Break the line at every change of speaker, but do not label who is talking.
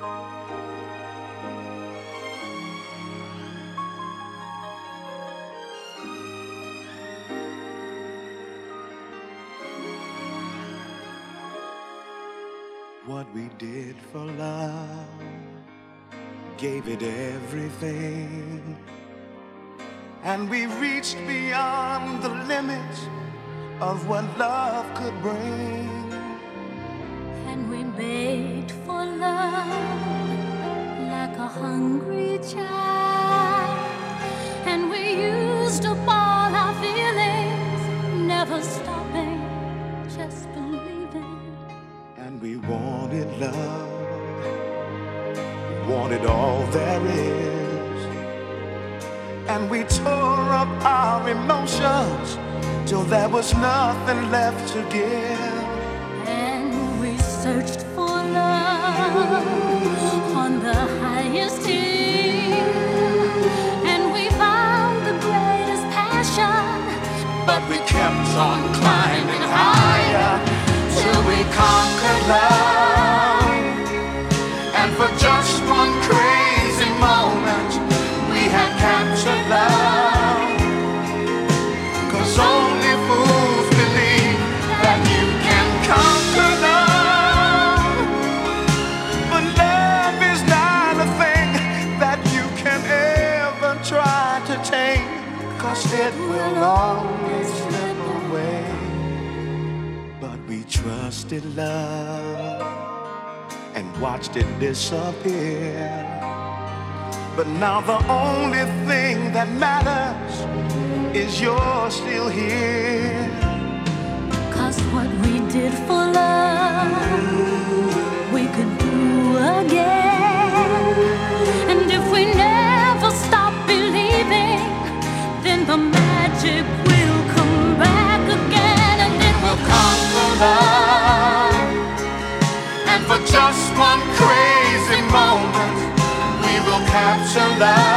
What we did for love, gave it everything, and we reached beyond the limits of what love could bring.
And we begged for love like a hungry child, and we used up all our feelings, never stopping, just believing.
And we wanted love, wanted all there is, and we tore up our emotions till there was nothing left to give.
And we searched for love on the highest hill, and we found the greatest passion,
but we kept on climbing higher till we conquered love. And for just one crazy moment we had captured love. 'Cause only fools believe that you can conquer love. But love is not a thing that you can ever try to tame, 'cause it will always slip away. But we trusted love and watched it disappear. But now the only thing that matters is you're still here.
'cause what we did for love, we could do again. And if we never stop believing, then the magic will come back again, and then we'll conquer love.
And for just one crazy moment we will capture love.